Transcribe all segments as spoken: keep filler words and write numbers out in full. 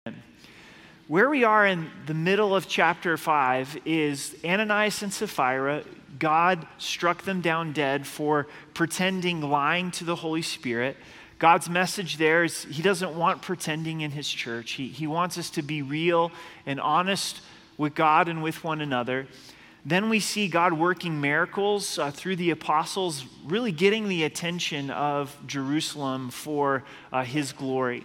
Where we are in the middle of chapter five is Ananias and Sapphira. God struck them down dead for pretending, lying to the Holy Spirit. God's message there is he doesn't want pretending in his church. He, he wants us to be real and honest with God and with one another. Then we see God working miracles uh, through the apostles, really getting the attention of Jerusalem for uh, his glory.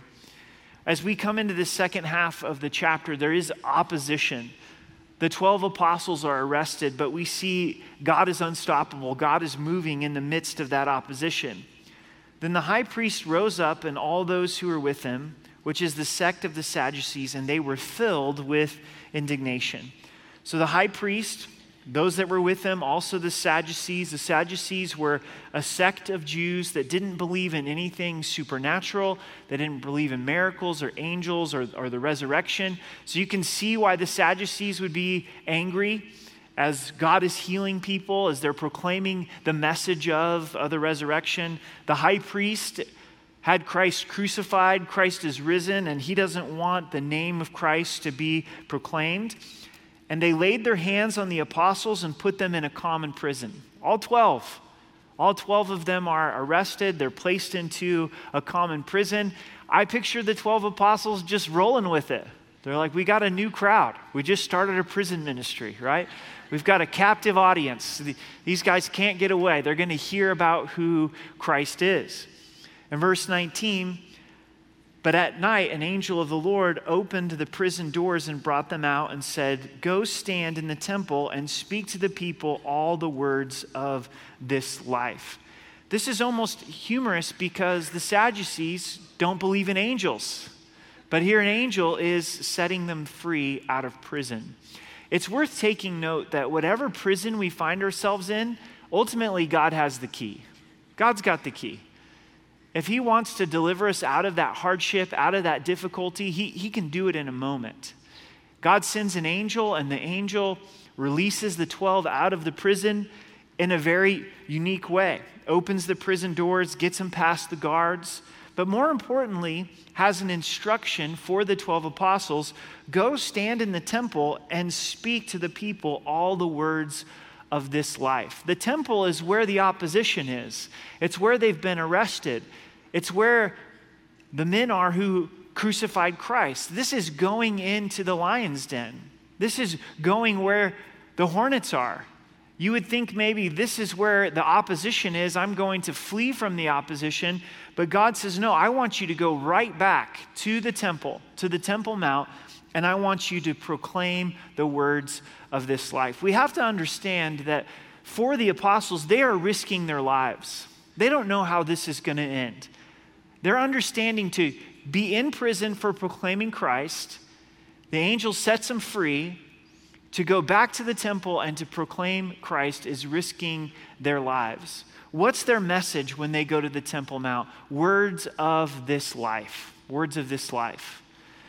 As we come into the second half of the chapter, there is opposition. The twelve apostles are arrested, but we see God is unstoppable. God is moving in the midst of that opposition. Then the high priest rose up and all those who were with him, which is the sect of the Sadducees, and they were filled with indignation. So the high priest, those that were with him, also the Sadducees. The Sadducees were a sect of Jews that didn't believe in anything supernatural. They didn't believe in miracles or angels or, or the resurrection. So you can see why the Sadducees would be angry as God is healing people, as they're proclaiming the message of, of the resurrection. The high priest had Christ crucified. Christ is risen, and he doesn't want the name of Christ to be proclaimed. And they laid their hands on the apostles and put them in a common prison. All twelve. All twelve of them are arrested. They're placed into a common prison. I picture the twelve apostles just rolling with it. They're like, we got a new crowd. We just started a prison ministry, right? We've got a captive audience. These guys can't get away. They're going to hear about who Christ is. In verse nineteen, but at night, an angel of the Lord opened the prison doors and brought them out and said, go stand in the temple and speak to the people all the words of this life. This is almost humorous because the Sadducees don't believe in angels. But here an angel is setting them free out of prison. It's worth taking note that whatever prison we find ourselves in, ultimately God has the key. God's got the key. If he wants to deliver us out of that hardship, out of that difficulty, he, he can do it in a moment. God sends an angel, and the angel releases the twelve out of the prison in a very unique way. Opens the prison doors, gets them past the guards, but more importantly, has an instruction for the twelve apostles, go stand in the temple and speak to the people all the words of this life. The temple is where the opposition is. It's where they've been arrested. It's where the men are who crucified Christ. This is going into the lion's den. This is going where the hornets are. You would think maybe this is where the opposition is. I'm going to flee from the opposition. But God says, no, I want you to go right back to the temple, to the Temple Mount, and I want you to proclaim the words of this life. We have to understand that for the apostles, they are risking their lives. They don't know how this is going to end. They're understanding to be in prison for proclaiming Christ. The angel sets them free. To go back to the temple and to proclaim Christ is risking their lives. What's their message when they go to the Temple Mount? Words of this life. Words of this life.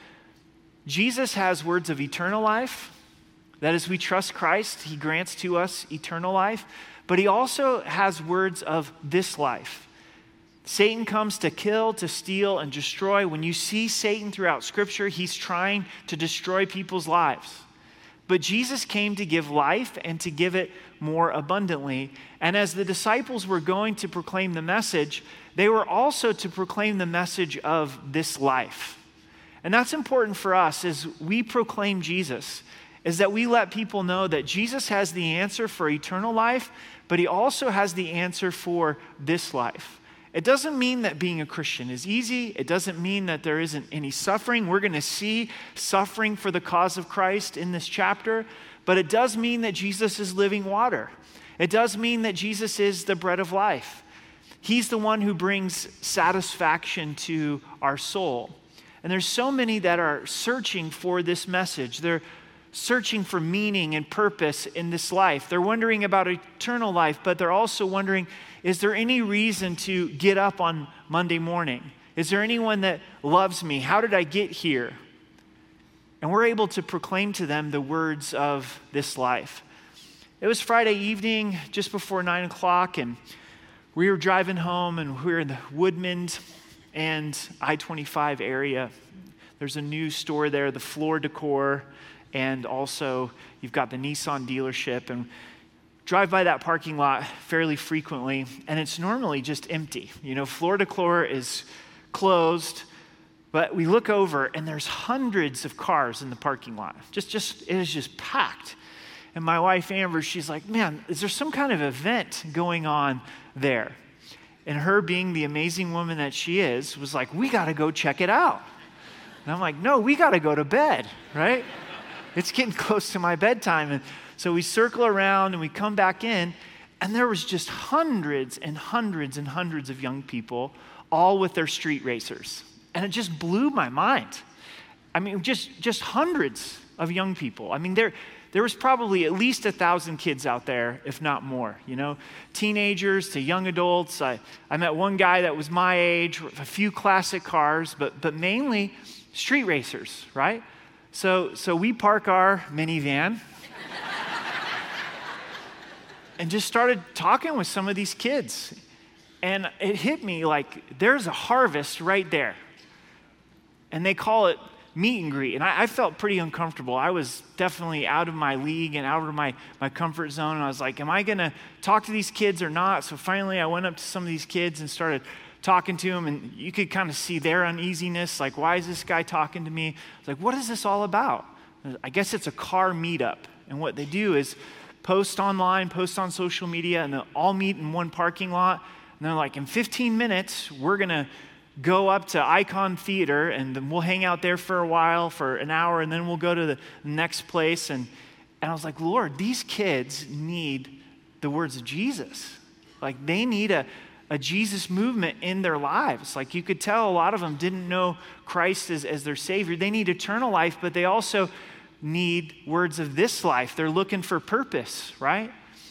Jesus has words of eternal life. That as we trust Christ, he grants to us eternal life. But he also has words of this life. Satan comes to kill, to steal, and destroy. When you see Satan throughout Scripture, he's trying to destroy people's lives. But Jesus came to give life and to give it more abundantly. And as the disciples were going to proclaim the message, they were also to proclaim the message of this life. And that's important for us as we proclaim Jesus, is that we let people know that Jesus has the answer for eternal life, but he also has the answer for this life. It doesn't mean that being a Christian is easy. It doesn't mean that there isn't any suffering. We're going to see suffering for the cause of Christ in this chapter, but it does mean that Jesus is living water. It does mean that Jesus is the bread of life. He's the one who brings satisfaction to our soul. And there's so many that are searching for this message. They're searching for meaning and purpose in this life. They're wondering about eternal life, but they're also wondering, is there any reason to get up on Monday morning? Is there anyone that loves me? How did I get here? And we're able to proclaim to them the words of this life. It was Friday evening, just before nine o'clock, and we were driving home, and we were in the Woodmond and I twenty-five area. There's a new store there, the Floor Decor, and also you've got the Nissan dealership. And drive by that parking lot fairly frequently, and it's normally just empty. You know, Floor Decor is closed, but we look over and there's hundreds of cars in the parking lot. Just, just it is just packed. And my wife, Amber, she's like, man, is there some kind of event going on there? And her, being the amazing woman that she is, was like, we got to go check it out. And I'm like, no, we got to go to bed, right? It's getting close to my bedtime. And so we circle around and we come back in, and there was just hundreds and hundreds and hundreds of young people, all with their street racers. And it just blew my mind. I mean, just, just hundreds of young people. I mean, there, there was probably at least a thousand kids out there, if not more, you know, teenagers to young adults. I, I met one guy that was my age, a few classic cars, but, but mainly street racers, right? So, so we park our minivan and just started talking with some of these kids. And it hit me like, there's a harvest right there. And they call it meet and greet. And I, I felt pretty uncomfortable. I was definitely out of my league and out of my, my comfort zone. And I was like, am I going to talk to these kids or not? So finally I went up to some of these kids and started talking to them. And you could kind of see their uneasiness. Like, why is this guy talking to me? I was like, what is this all about? I guess it's a car meetup. And what they do is post online, post on social media, and they'll all meet in one parking lot. And they're like, in fifteen minutes, we're going to go up to Icon Theater, and then we'll hang out there for a while, for an hour, and then we'll go to the next place. And, and I was like, Lord, these kids need the words of Jesus. Like, they need a, a Jesus movement in their lives. Like, you could tell a lot of them didn't know Christ as, as their Savior. They need eternal life, but they also need words of this life. They're looking for purpose, right?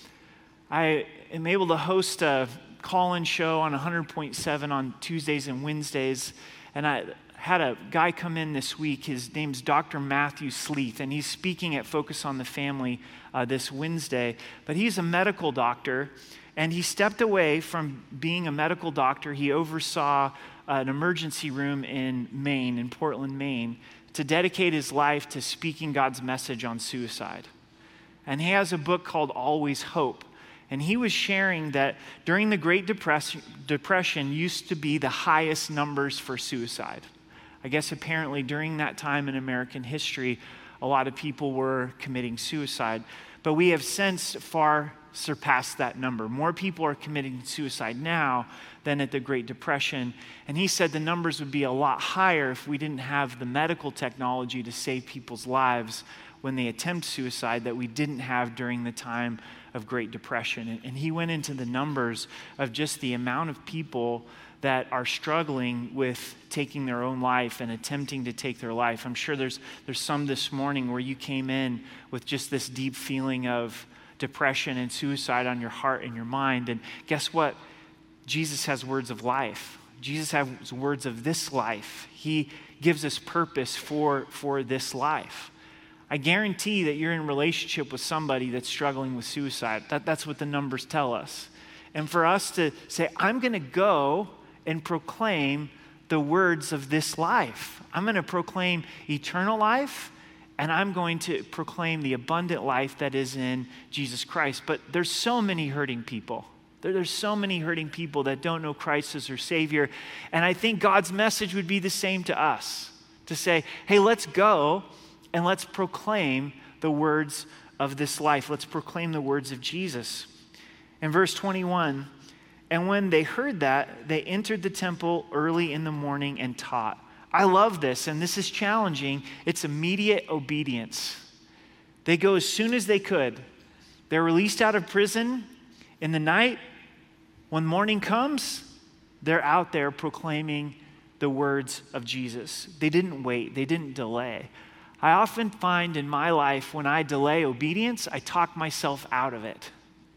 I am able to host a call-in show on one hundred point seven on Tuesdays and Wednesdays, and I had a guy come in this week. His name's Doctor Matthew Sleeth, and he's speaking at Focus on the Family uh, this Wednesday. But he's a medical doctor, and he stepped away from being a medical doctor. He oversaw uh, an emergency room in Maine, in Portland, Maine, to dedicate his life to speaking God's message on suicide. And he has a book called Always Hope. And he was sharing that during the Great Depression, Depression used to be the highest numbers for suicide. I guess apparently during that time in American history, a lot of people were committing suicide. But we have since far surpassed that number. More people are committing suicide now than at the Great Depression. And he said the numbers would be a lot higher if we didn't have the medical technology to save people's lives when they attempt suicide that we didn't have during the time of Great Depression. And, and he went into the numbers of just the amount of people that are struggling with taking their own life and attempting to take their life. I'm sure there's there's some this morning where you came in with just this deep feeling of depression and suicide on your heart and your mind. And guess what? Jesus has words of life. Jesus has words of this life. He gives us purpose for, for this life. I guarantee that you're in a relationship with somebody that's struggling with suicide. That, that's what the numbers tell us. And for us to say, I'm going to go and proclaim the words of this life. I'm going to proclaim eternal life, and I'm going to proclaim the abundant life that is in Jesus Christ. But there's so many hurting people. There, there's so many hurting people that don't know Christ as their Savior. And I think God's message would be the same to us, to say, hey, let's go and let's proclaim the words of this life. Let's proclaim the words of Jesus. In verse twenty-one, and when they heard that, they entered the temple early in the morning and taught. I love this, and this is challenging. It's immediate obedience. They go as soon as they could. They're released out of prison in the night. When morning comes, they're out there proclaiming the words of Jesus. They didn't wait. They didn't delay. I often find in my life when I delay obedience, I talk myself out of it.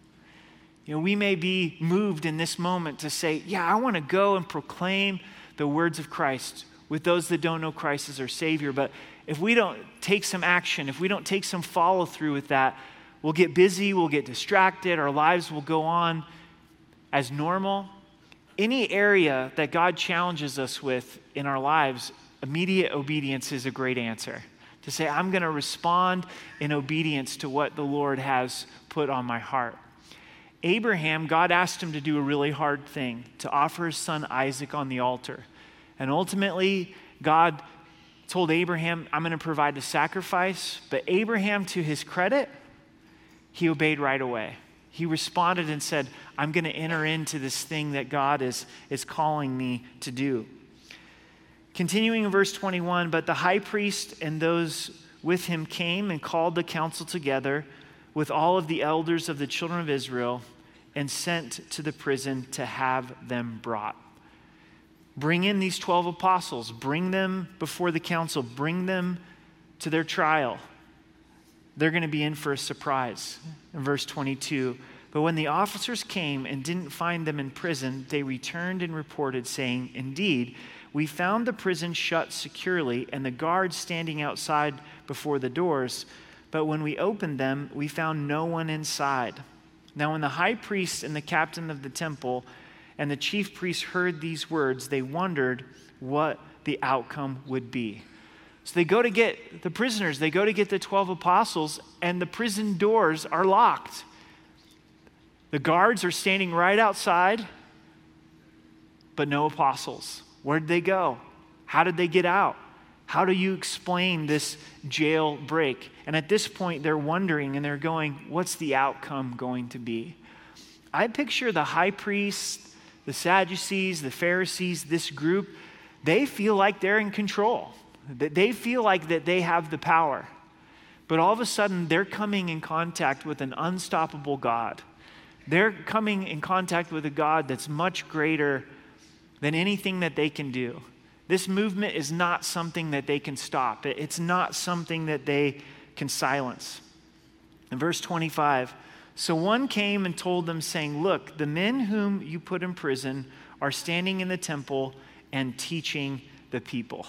You know, we may be moved in this moment to say, yeah, I want to go and proclaim the words of Christ with those that don't know Christ as their Savior. But if we don't take some action, if we don't take some follow through with that, we'll get busy, we'll get distracted, our lives will go on as normal. Any area that God challenges us with in our lives, immediate obedience is a great answer. To say, I'm going to respond in obedience to what the Lord has put on my heart. Abraham, God asked him to do a really hard thing, to offer his son Isaac on the altar. And ultimately, God told Abraham, I'm going to provide a sacrifice. But Abraham, to his credit, he obeyed right away. He responded and said, I'm going to enter into this thing that God is, is calling me to do. Continuing in verse twenty-one, but the high priest and those with him came and called the council together with all of the elders of the children of Israel and sent to the prison to have them brought. Bring in these twelve apostles, bring them before the council, bring them to their trial. They're going to be in for a surprise. In verse twenty-two, but when the officers came and didn't find them in prison, they returned and reported, saying, indeed, we found the prison shut securely and the guards standing outside before the doors. But when we opened them, we found no one inside. Now when the high priest and the captain of the temple and the chief priests heard these words, they wondered what the outcome would be. So they go to get the prisoners, they go to get the twelve apostles, and the prison doors are locked. The guards are standing right outside, but no apostles. Where did they go? How did they get out? How do you explain this jail break? And at this point, they're wondering and they're going, what's the outcome going to be? I picture the high priests, the Sadducees, the Pharisees, this group, they feel like they're in control. They feel like that they have the power. But all of a sudden, they're coming in contact with an unstoppable God. They're coming in contact with a God that's much greater than anything that they can do. This movement is not something that they can stop. It's not something that they can silence. In verse twenty-five, so one came and told them, saying, look, the men whom you put in prison are standing in the temple and teaching the people.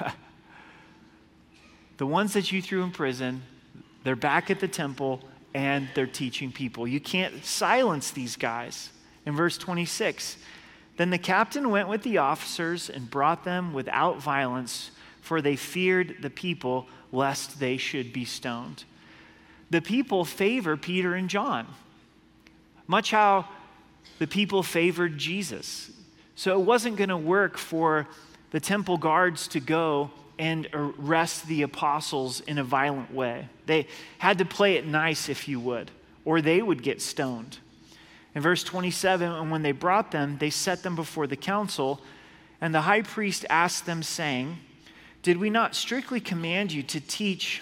The ones that you threw in prison, they're back at the temple and they're teaching people. You can't silence these guys. In verse twenty-six, then the captain went with the officers and brought them without violence, for they feared the people, lest they should be stoned. The people favor Peter and John, much how the people favored Jesus. So it wasn't going to work for the temple guards to go and arrest the apostles in a violent way. They had to play it nice, if you would, or they would get stoned. In verse twenty-seven, and when they brought them, they set them before the council, and the high priest asked them, saying, Did we not strictly command you to teach?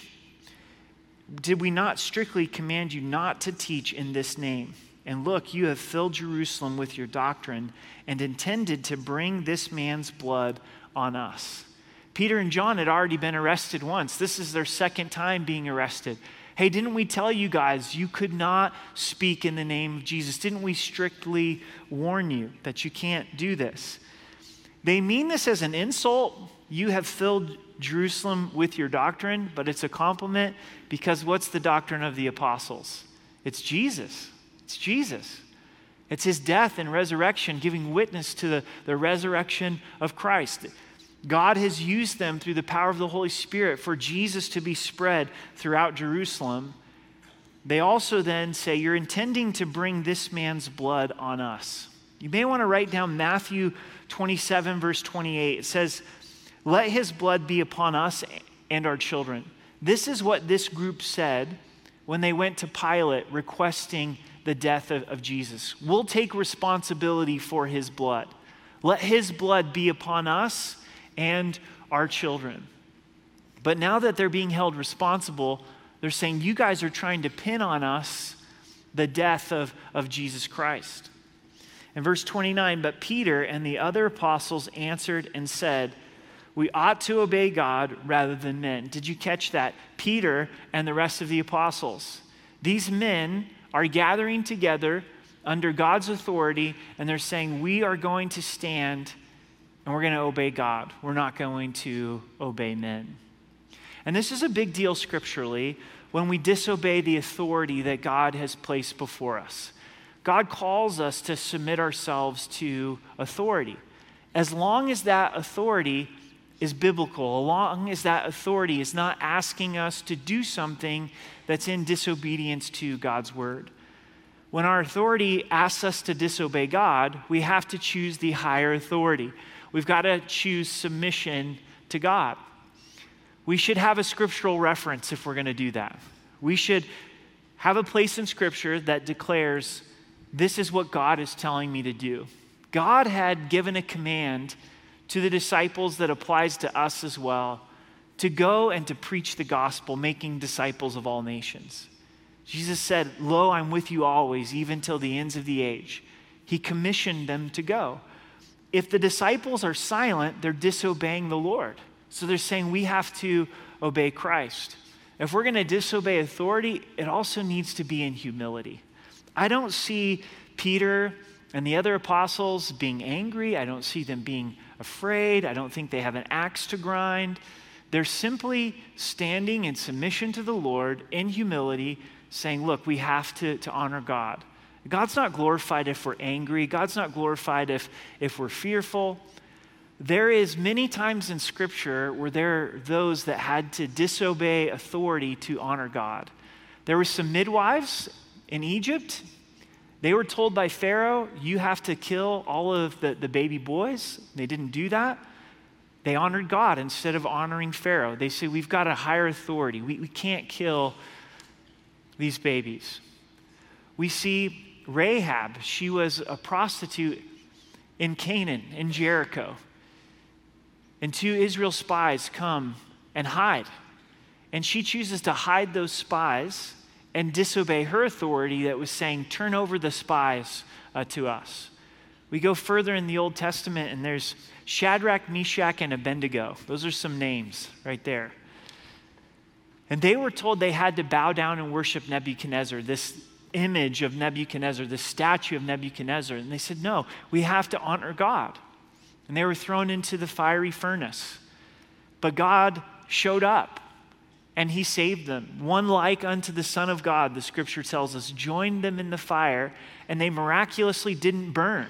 Did we not strictly command you not to teach in this name? And look, you have filled Jerusalem with your doctrine and intended to bring this man's blood on us. Peter and John had already been arrested once. This is their second time being arrested. Hey, didn't we tell you guys you could not speak in the name of Jesus? Didn't we strictly warn you that you can't do this? They mean this as an insult. You have filled Jerusalem with your doctrine, but it's a compliment because what's the doctrine of the apostles? It's Jesus. It's Jesus. It's his death and resurrection, giving witness to the, the resurrection of Christ. God has used them through the power of the Holy Spirit for Jesus to be spread throughout Jerusalem. They also then say, you're intending to bring this man's blood on us. You may want to write down Matthew twenty-seven, verse twenty-eight. It says, let his blood be upon us and our children. This is what this group said when they went to Pilate requesting the death of, of Jesus. We'll take responsibility for his blood. Let his blood be upon us and our children. But now that they're being held responsible, they're saying, you guys are trying to pin on us the death of, of Jesus Christ. In verse twenty-nine, but Peter and the other apostles answered and said, we ought to obey God rather than men. Did you catch that? Peter and the rest of the apostles. These men are gathering together under God's authority, and they're saying, we are going to stand and we're going to obey God. We're not going to obey men. And this is a big deal scripturally when we disobey the authority that God has placed before us. God calls us to submit ourselves to authority, as long as that authority is biblical, as long as that authority is not asking us to do something that's in disobedience to God's word. When our authority asks us to disobey God, we have to choose the higher authority. We've got to choose submission to God. We should have a scriptural reference if we're going to do that. We should have a place in Scripture that declares, this is what God is telling me to do. God had given a command to the disciples that applies to us as well, to go and to preach the gospel, making disciples of all nations. Jesus said, lo, I'm with you always, even till the ends of the age. He commissioned them to go. If the disciples are silent, they're disobeying the Lord. So they're saying we have to obey Christ. If we're going to disobey authority, it also needs to be in humility. I don't see Peter and the other apostles being angry. I don't see them being afraid. I don't think they have an axe to grind. They're simply standing in submission to the Lord in humility, saying, look, we have to, to honor God. God's not glorified if we're angry. God's not glorified if, if we're fearful. There is many times in Scripture where there are those that had to disobey authority to honor God. There were some midwives in Egypt. They were told by Pharaoh, you have to kill all of the, the baby boys. They didn't do that. They honored God instead of honoring Pharaoh. They say, we've got a higher authority. We, we can't kill these babies. We see Rahab. She was a prostitute in Canaan, in Jericho. And two Israel spies come and hide. And she chooses to hide those spies and disobey her authority that was saying, turn over the spies uh, to us. We go further in the Old Testament, and there's Shadrach, Meshach, and Abednego. Those are some names right there. And they were told they had to bow down and worship Nebuchadnezzar, this image of Nebuchadnezzar, this statue of Nebuchadnezzar. And they said, no, we have to honor God. And they were thrown into the fiery furnace. But God showed up, and he saved them. One like unto the Son of God, the Scripture tells us, joined them in the fire, and they miraculously didn't burn.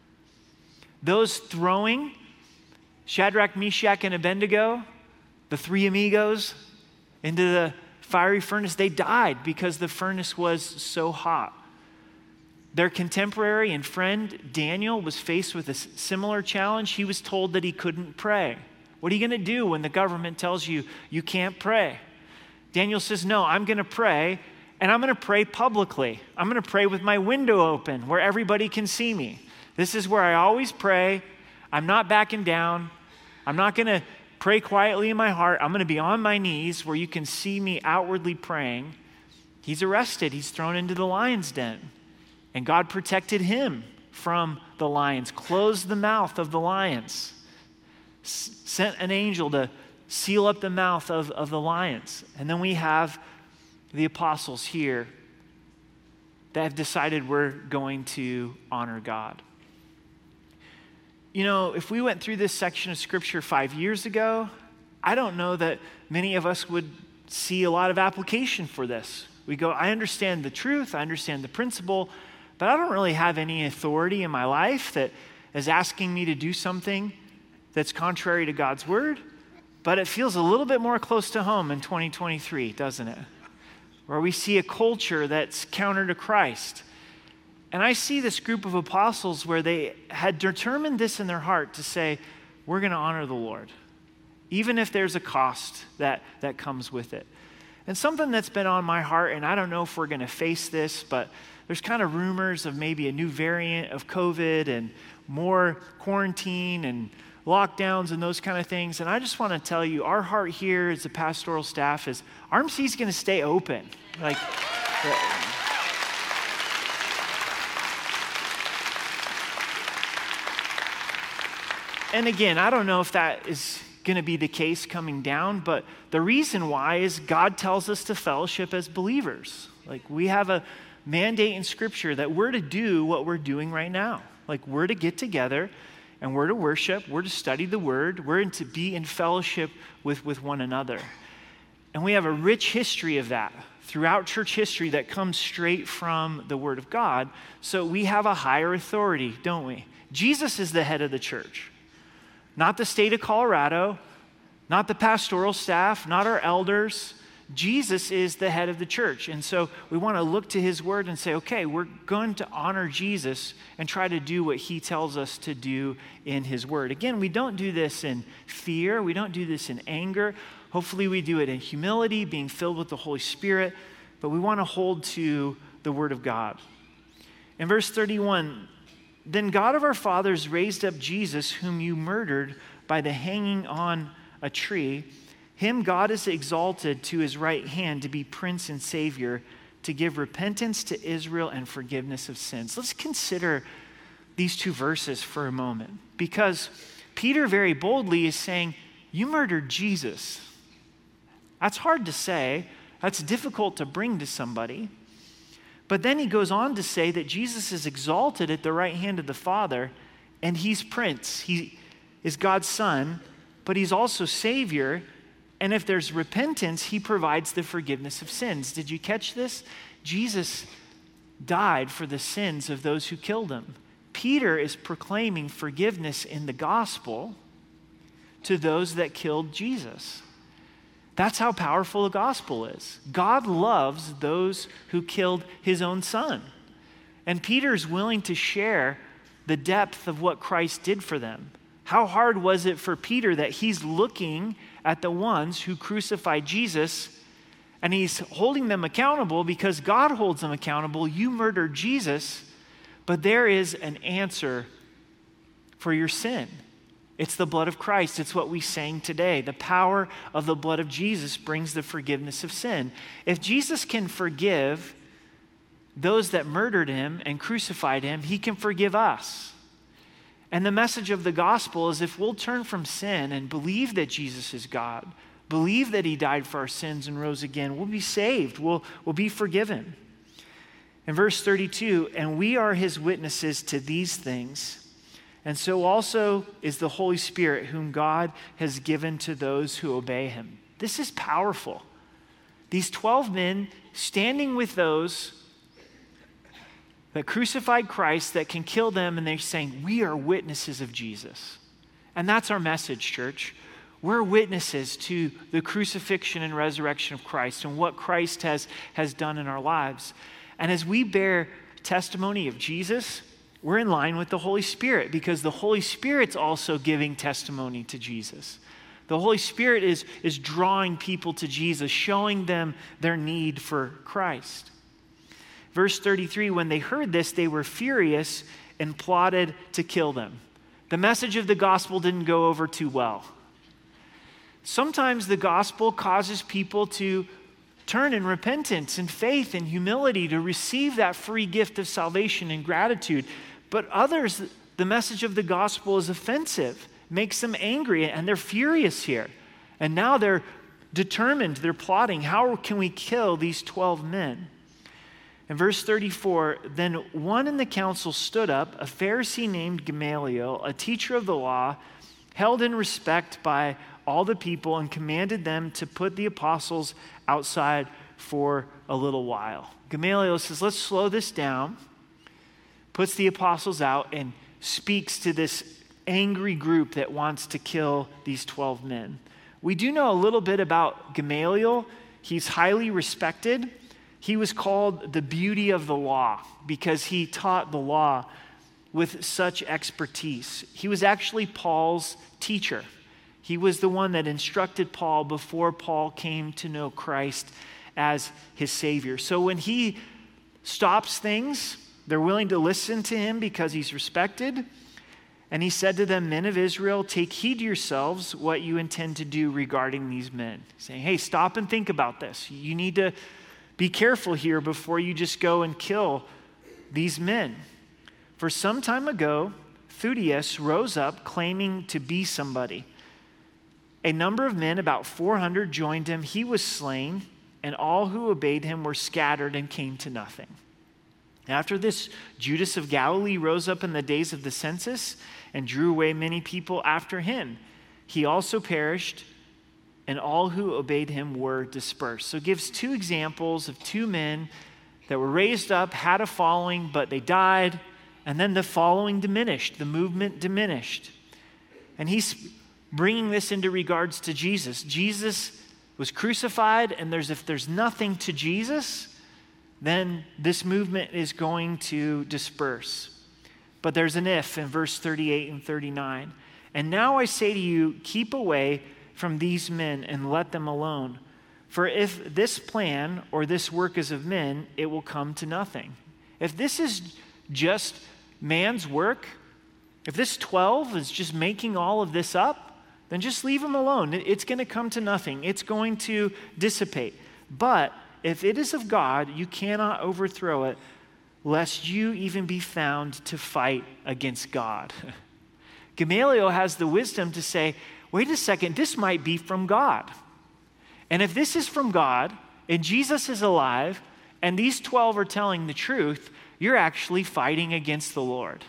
Those throwing, Shadrach, Meshach, and Abednego, the three amigos, into the fiery furnace, they died because the furnace was so hot. Their contemporary and friend Daniel was faced with a similar challenge. He was told that he couldn't pray. What are you going to do when the government tells you you can't pray? Daniel says, no, I'm going to pray, and I'm going to pray publicly. I'm going to pray with my window open where everybody can see me. This is where I always pray. I'm not backing down. I'm not going to pray quietly in my heart. I'm going to be on my knees where you can see me outwardly praying. He's arrested. He's thrown into the lion's den. And God protected him from the lions, closed the mouth of the lions, S- sent an angel to seal up the mouth of, of the lions. And then we have the apostles here that have decided we're going to honor God. You know, if we went through this section of Scripture five years ago, I don't know that many of us would see a lot of application for this. We go, I understand the truth, I understand the principle, but I don't really have any authority in my life that is asking me to do something that's contrary to God's word. But it feels a little bit more close to home in twenty twenty-three, doesn't it? Where we see a culture that's counter to Christ. And I see this group of apostles where they had determined this in their heart to say, we're going to honor the Lord, even if there's a cost that, that comes with it. And something that's been on my heart, and I don't know if we're going to face this, but there's kind of rumors of maybe a new variant of COVID and more quarantine and lockdowns and those kind of things. And I just want to tell you, our heart here as the pastoral staff is R M C is going to stay open. Like, and again, I don't know if that is going to be the case coming down, but the reason why is God tells us to fellowship as believers. Like, we have a mandate in Scripture that we're to do what we're doing right now. Like, we're to get together and we're to worship, we're to study the Word, we're to be in fellowship with, with one another. And we have a rich history of that throughout church history that comes straight from the Word of God. So we have a higher authority, don't we? Jesus is the head of the church. Not the state of Colorado, not the pastoral staff, not our elders. Jesus is the head of the church. And so we want to look to his word and say, okay, we're going to honor Jesus and try to do what he tells us to do in his word. Again, we don't do this in fear. We don't do this in anger. Hopefully we do it in humility, being filled with the Holy Spirit. But we want to hold to the word of God. In verse thirty-one, then God of our fathers raised up Jesus, whom you murdered by the hanging on a tree. Him God has exalted to his right hand to be Prince and Savior, to give repentance to Israel and forgiveness of sins. Let's consider these two verses for a moment, because Peter very boldly is saying, you murdered Jesus. That's hard to say. That's difficult to bring to somebody. But then he goes on to say that Jesus is exalted at the right hand of the Father, and he's Prince. He is God's Son, but he's also Savior. And if there's repentance, he provides the forgiveness of sins. Did you catch this? Jesus died for the sins of those who killed him. Peter is proclaiming forgiveness in the gospel to those that killed Jesus. That's how powerful the gospel is. God loves those who killed his own son. And Peter's willing to share the depth of what Christ did for them. How hard was it for Peter that he's looking at the ones who crucified Jesus and he's holding them accountable because God holds them accountable. You murdered Jesus, but there is an answer for your sin. It's the blood of Christ. It's what we sang today. The power of the blood of Jesus brings the forgiveness of sin. If Jesus can forgive those that murdered him and crucified him, he can forgive us. And the message of the gospel is if we'll turn from sin and believe that Jesus is God, believe that he died for our sins and rose again, we'll be saved. We'll, we'll be forgiven. In verse thirty-two, and we are his witnesses to these things, and so also is the Holy Spirit, whom God has given to those who obey him. This is powerful. These twelve men standing with those that crucified Christ, that can kill them, and they're saying, we are witnesses of Jesus. And that's our message, church. We're witnesses to the crucifixion and resurrection of Christ and what Christ has, has done in our lives. And as we bear testimony of Jesus, we're in line with the Holy Spirit, because the Holy Spirit's also giving testimony to Jesus. The Holy Spirit is, is drawing people to Jesus, showing them their need for Christ. Verse thirty-three, when they heard this, they were furious and plotted to kill them. The message of the gospel didn't go over too well. Sometimes the gospel causes people to turn in repentance and faith and humility to receive that free gift of salvation and gratitude. But others, the message of the gospel is offensive, makes them angry, and they're furious here. And now they're determined, they're plotting, how can we kill these twelve men? In verse thirty-four, then one in the council stood up, a Pharisee named Gamaliel, a teacher of the law, held in respect by all the people, and commanded them to put the apostles outside for a little while. Gamaliel says, let's slow this down, puts the apostles out, and speaks to this angry group that wants to kill these twelve men. We do know a little bit about Gamaliel. He's highly respected. He was called the beauty of the law because he taught the law with such expertise. He was actually Paul's teacher. He was the one that instructed Paul before Paul came to know Christ as his Savior. So when he stops things, they're willing to listen to him because he's respected. And he said to them, men of Israel, take heed to yourselves what you intend to do regarding these men. Saying, hey, stop and think about this. You need to be careful here before you just go and kill these men. For some time ago, Theudius rose up claiming to be somebody. A number of men, about four hundred, joined him. He was slain, and all who obeyed him were scattered and came to nothing. After this, Judas of Galilee rose up in the days of the census and drew away many people after him. He also perished, and all who obeyed him were dispersed. So it gives two examples of two men that were raised up, had a following, but they died, and then the following diminished, the movement diminished. And he's bringing this into regards to Jesus. Jesus was crucified, and there's if there's nothing to Jesus, then this movement is going to disperse. But there's an if in verse thirty-eight and thirty-nine. And now I say to you, keep away from these men and let them alone. For if this plan or this work is of men, it will come to nothing. If this is just man's work, if this twelve is just making all of this up, then just leave them alone. It's going to come to nothing. It's going to dissipate. But if it is of God, you cannot overthrow it, lest you even be found to fight against God. Gamaliel has the wisdom to say, wait a second, this might be from God. And if this is from God, and Jesus is alive, and these twelve are telling the truth, you're actually fighting against the Lord.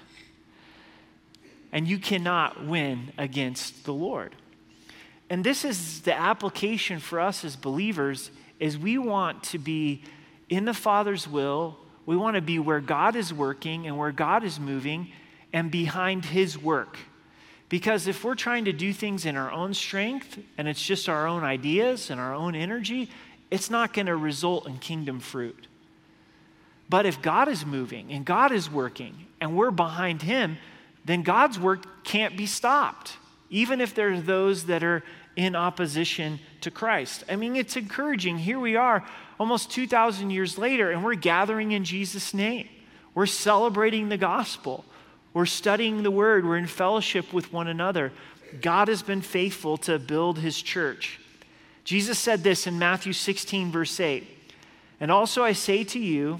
And you cannot win against the Lord. And this is the application for us as believers, is we want to be in the Father's will. We want to be where God is working and where God is moving and behind his work. Because if we're trying to do things in our own strength and it's just our own ideas and our own energy, it's not going to result in kingdom fruit. But if God is moving and God is working and we're behind him, then God's work can't be stopped, even if there's those that are in opposition to Christ. I mean, it's encouraging. Here we are almost two thousand years later, and we're gathering in Jesus' name. We're celebrating the gospel. We're studying the word. We're in fellowship with one another. God has been faithful to build his church. Jesus said this in Matthew sixteen, verse eight. And also I say to you,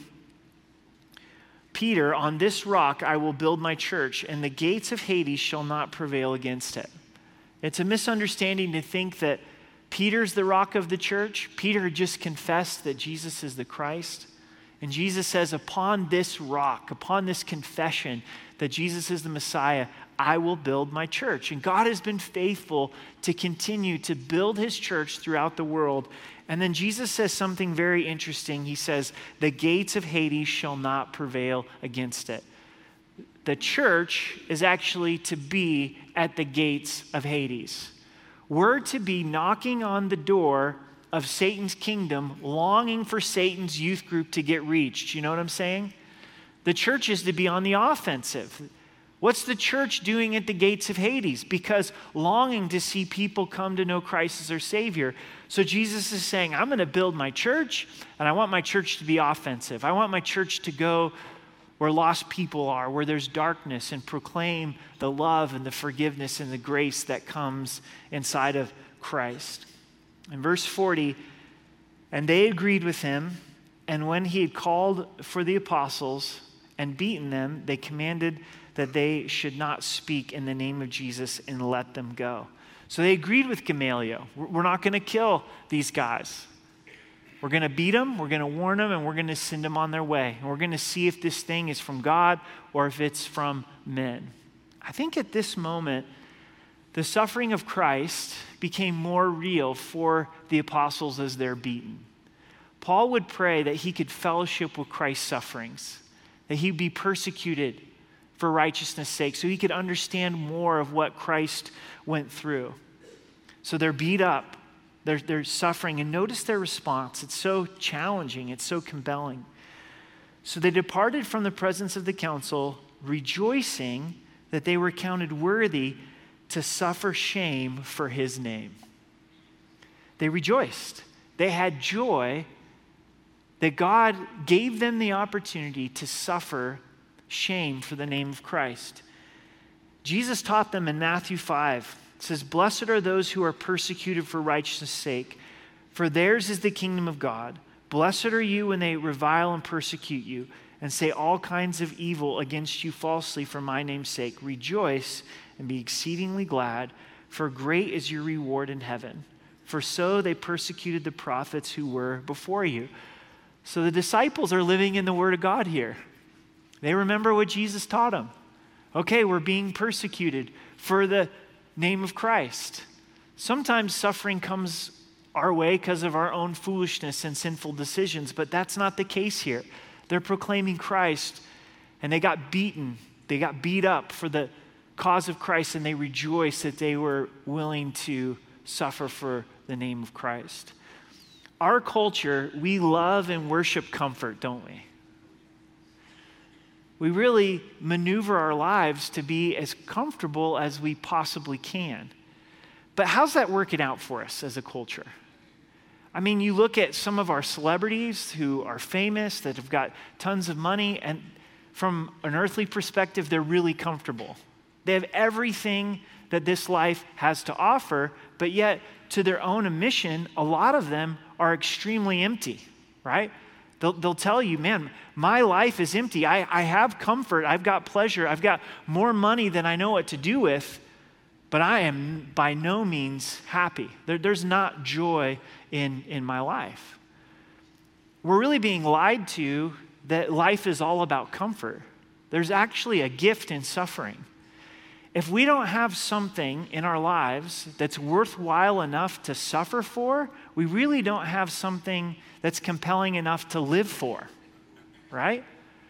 Peter, on this rock I will build my church, and the gates of Hades shall not prevail against it. It's a misunderstanding to think that Peter's the rock of the church. Peter just confessed that Jesus is the Christ. And Jesus says, upon this rock, upon this confession that Jesus is the Messiah, I will build my church. And God has been faithful to continue to build his church throughout the world. And then Jesus says something very interesting. He says, the gates of Hades shall not prevail against it. The church is actually to be at the gates of Hades. We're to be knocking on the door of Satan's kingdom, longing for Satan's youth group to get reached. You know what I'm saying? The church is to be on the offensive. What's the church doing at the gates of Hades? Because longing to see people come to know Christ as their Savior. So Jesus is saying, I'm going to build my church, and I want my church to be offensive. I want my church to go where lost people are, where there's darkness, and proclaim the love and the forgiveness and the grace that comes inside of Christ. In verse forty, and they agreed with him, and when he had called for the apostles and beaten them, they commanded that they should not speak in the name of Jesus and let them go. So they agreed with Gamaliel. We're not going to kill these guys. We're going to beat them, we're going to warn them, and we're going to send them on their way. And we're going to see if this thing is from God or if it's from men. I think at this moment, the suffering of Christ became more real for the apostles as they're beaten. Paul would pray that he could fellowship with Christ's sufferings, that he'd be persecuted for righteousness' sake, so he could understand more of what Christ went through. So they're beat up. They're, they're suffering, and notice their response. It's so challenging. It's so compelling. So they departed from the presence of the council, rejoicing that they were counted worthy to suffer shame for his name. They rejoiced. They had joy that God gave them the opportunity to suffer shame for the name of Christ. Jesus taught them in Matthew five. It says, blessed are those who are persecuted for righteousness' sake, for theirs is the kingdom of God. Blessed are you when they revile and persecute you and say all kinds of evil against you falsely for my name's sake. Rejoice and be exceedingly glad, for great is your reward in heaven. For so they persecuted the prophets who were before you. So the disciples are living in the word of God here. They remember what Jesus taught them. Okay, we're being persecuted for the name of Christ. Sometimes suffering comes our way because of our own foolishness and sinful decisions, but that's not the case here. They're proclaiming Christ, and they got beaten. They got beat up for the cause of Christ, and they rejoiced that they were willing to suffer for the name of Christ. Our culture, we love and worship comfort, don't we? We really maneuver our lives to be as comfortable as we possibly can. But how's that working out for us as a culture? I mean, you look at some of our celebrities who are famous, that have got tons of money, and from an earthly perspective, they're really comfortable. They have everything that this life has to offer, but yet to their own admission, a lot of them are extremely empty, right? They'll, they'll tell you, man, my life is empty. I, I have comfort. I've got pleasure. I've got more money than I know what to do with, but I am by no means happy. There, there's not joy in, in my life. We're really being lied to that life is all about comfort. There's actually a gift in suffering. If we don't have something in our lives that's worthwhile enough to suffer for, we really don't have something that's compelling enough to live for, right?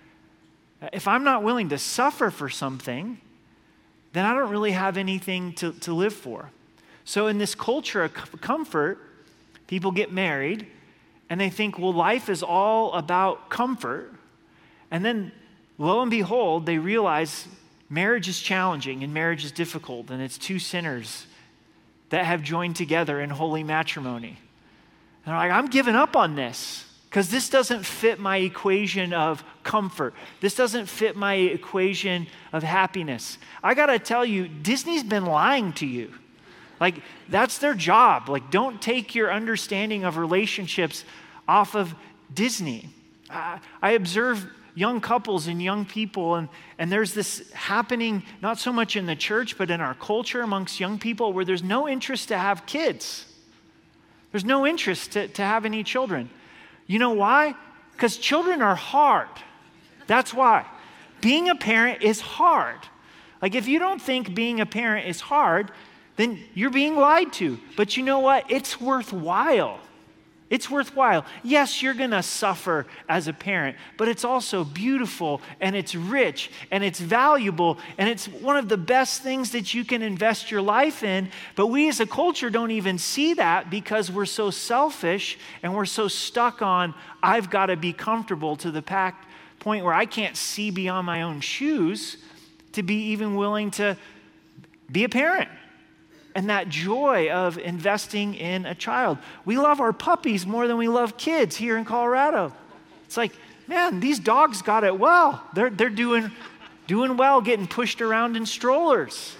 If I'm not willing to suffer for something, then I don't really have anything to, to live for. So in this culture of comfort, people get married and they think, well, life is all about comfort. And then lo and behold, they realize marriage is challenging and marriage is difficult, and it's two sinners that have joined together in holy matrimony. And they're like, I'm giving up on this because this doesn't fit my equation of comfort. This doesn't fit my equation of happiness. I got to tell you, Disney's been lying to you. Like, that's their job. Like, don't take your understanding of relationships off of Disney. I, I observe young couples and young people, and, and there's this happening not so much in the church, but in our culture amongst young people where there's no interest to have kids. There's no interest to, to have any children. You know why? Because children are hard. That's why. Being a parent is hard. Like, if you don't think being a parent is hard, then you're being lied to. But you know what? It's worthwhile. It's worthwhile. Yes, you're going to suffer as a parent, but it's also beautiful, and it's rich, and it's valuable, and it's one of the best things that you can invest your life in. But we as a culture don't even see that because we're so selfish and we're so stuck on, I've got to be comfortable to the packed point where I can't see beyond my own shoes to be even willing to be a parent. And that joy of investing in a child. We love our puppies more than we love kids here in Colorado. It's like, man, these dogs got it well. They're, they're doing, doing well, getting pushed around in strollers.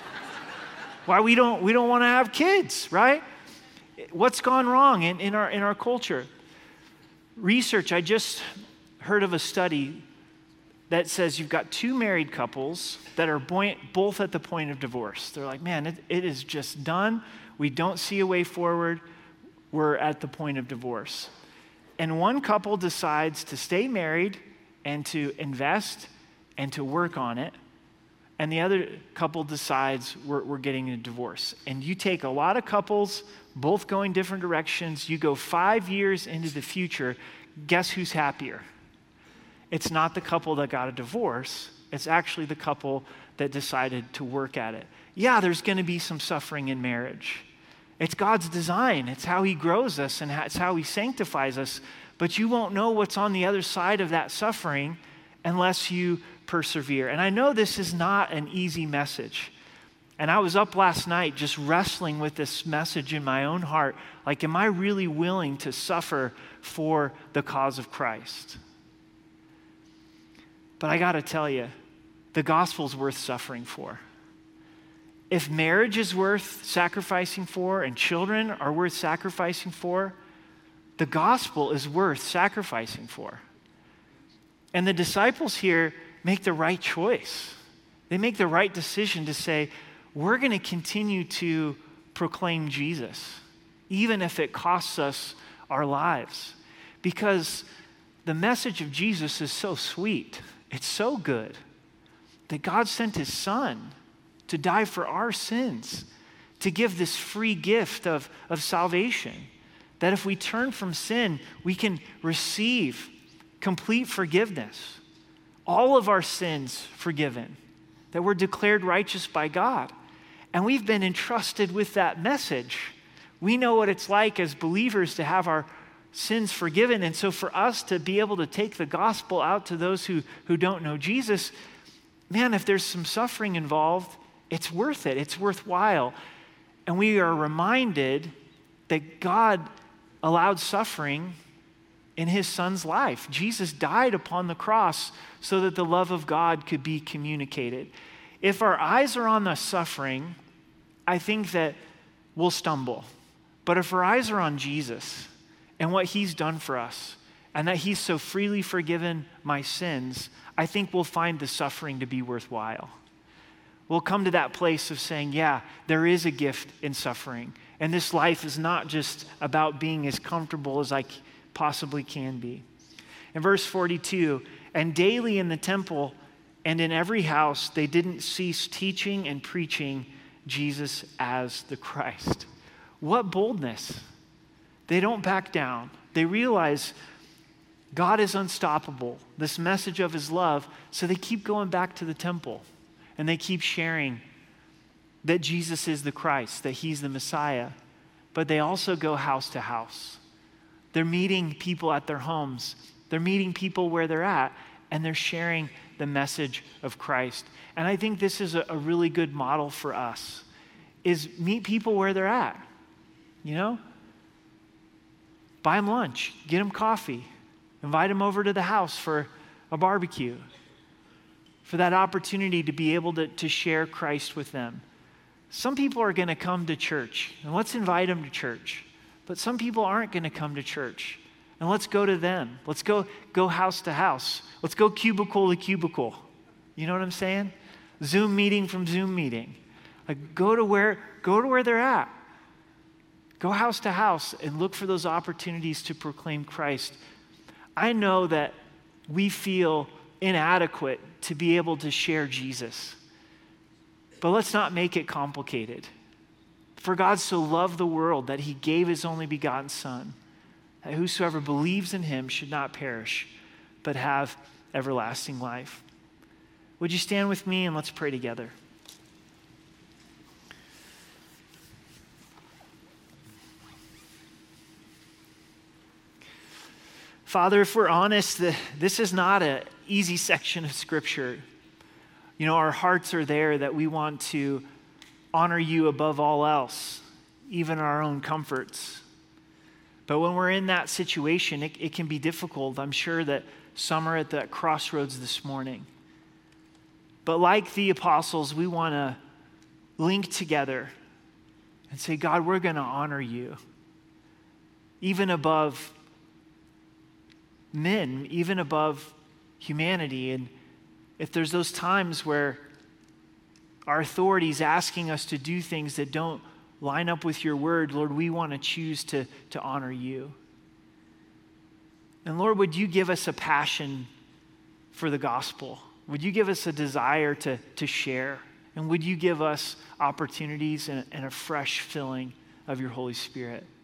Why we don't, we don't want to have kids, right? What's gone wrong in, in, our, in our culture? Research, I just heard of a study that says you've got two married couples that are both at the point of divorce. They're like, man, it, it is just done. We don't see a way forward. We're at the point of divorce. And one couple decides to stay married and to invest and to work on it. And the other couple decides we're, we're getting a divorce. And you take a lot of couples, both going different directions. You go five years into the future. Guess who's happier? It's not the couple that got a divorce. It's actually the couple that decided to work at it. Yeah, there's going to be some suffering in marriage. It's God's design. It's how he grows us, and it's how he sanctifies us. But you won't know what's on the other side of that suffering unless you persevere. And I know this is not an easy message. And I was up last night just wrestling with this message in my own heart. Like, am I really willing to suffer for the cause of Christ? But I got to tell you, the gospel's worth suffering for. If marriage is worth sacrificing for and children are worth sacrificing for, the gospel is worth sacrificing for. And the disciples here make the right choice. They make the right decision to say, we're going to continue to proclaim Jesus, even if it costs us our lives. Because the message of Jesus is so sweet. It's so good that God sent his son to die for our sins, to give this free gift of, of salvation, that if we turn from sin, we can receive complete forgiveness, all of our sins forgiven, that we're declared righteous by God. And we've been entrusted with that message. We know what it's like as believers to have our sins forgiven. And so for us to be able to take the gospel out to those who, who don't know Jesus, man, if there's some suffering involved, it's worth it. It's worthwhile. And we are reminded that God allowed suffering in his son's life. Jesus died upon the cross so that the love of God could be communicated. If our eyes are on the suffering, I think that we'll stumble. But if our eyes are on Jesus and what he's done for us, and that he's so freely forgiven my sins, I think we'll find the suffering to be worthwhile. We'll come to that place of saying, yeah, there is a gift in suffering. And this life is not just about being as comfortable as I possibly can be. In verse forty-two, and daily in the temple and in every house, they didn't cease teaching and preaching Jesus as the Christ. What boldness. They don't back down. They realize God is unstoppable, this message of his love, so they keep going back to the temple and they keep sharing that Jesus is the Christ, that he's the Messiah, but they also go house to house. They're meeting people at their homes. They're meeting people where they're at, and they're sharing the message of Christ. And I think this is a, a really good model for us, is meet people where they're at, you know? Buy them lunch, get them coffee, invite them over to the house for a barbecue, for that opportunity to be able to, to share Christ with them. Some people are going to come to church, and let's invite them to church. But some people aren't going to come to church, and let's go to them. Let's go, go house to house. Let's go cubicle to cubicle. You know what I'm saying? Zoom meeting from Zoom meeting. Like go to where, go to where they're at. Go house to house and look for those opportunities to proclaim Christ. I know that we feel inadequate to be able to share Jesus. But let's not make it complicated. For God so loved the world that he gave his only begotten Son, that whosoever believes in him should not perish, but have everlasting life. Would you stand with me and let's pray together? Father, if we're honest, this is not an easy section of Scripture. You know, our hearts are there that we want to honor you above all else, even our own comforts. But when we're in that situation, it, it can be difficult. I'm sure that some are at that crossroads this morning. But like the apostles, we want to link together and say, God, we're going to honor you, even above men, even above humanity. And if there's those times where our authority is asking us to do things that don't line up with your word, Lord, we want to choose to, to honor you. And Lord, would you give us a passion for the gospel? Would you give us a desire to, to share? And would you give us opportunities and, and a fresh filling of your Holy Spirit?